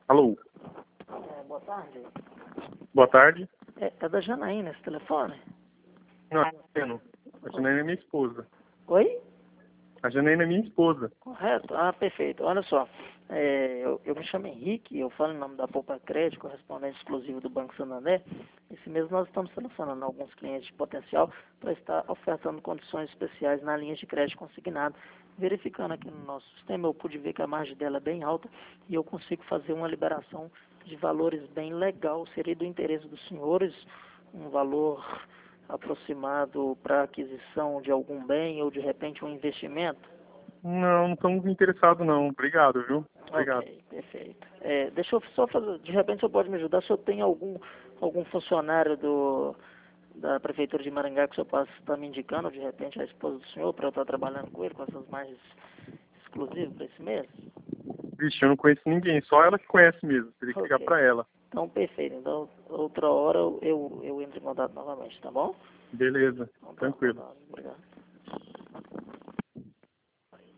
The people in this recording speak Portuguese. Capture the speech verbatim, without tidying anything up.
Alô, É, boa tarde. boa tarde. É, é da Janaína esse telefone? Não, é não. A Janaína é minha esposa. Oi? A Janaína é minha esposa. Correto. Ah, perfeito. Olha só, é, eu, eu me chamo Henrique, eu falo em nome da Poupa Crédito, correspondente exclusivo do Banco Santander. Esse mês nós estamos selecionando alguns clientes de potencial para estar ofertando condições especiais na linha de crédito consignado. Verificando aqui no nosso sistema, eu pude ver que a margem dela é bem alta e eu consigo fazer uma liberação de valores bem legal. Seria do interesse dos senhores um valor aproximado para aquisição de algum bem ou de repente um investimento? Não, não estamos interessados não. Obrigado, viu? Obrigado. Ok, perfeito. É, deixa eu só fazer, de repente o senhor pode me ajudar, se eu tenho algum, algum funcionário do, da Prefeitura de Maringá que o senhor possa estar me indicando, de repente a esposa do senhor, para eu estar trabalhando com ele, com essas margens exclusivas para esse mês? Vixe, eu não conheço ninguém, só ela que conhece mesmo. Teria que ligar Ok, pra ela. então perfeito. Então outra hora eu, eu, eu entro em contato novamente, tá bom? Beleza, Então, tá, tranquilo. tá.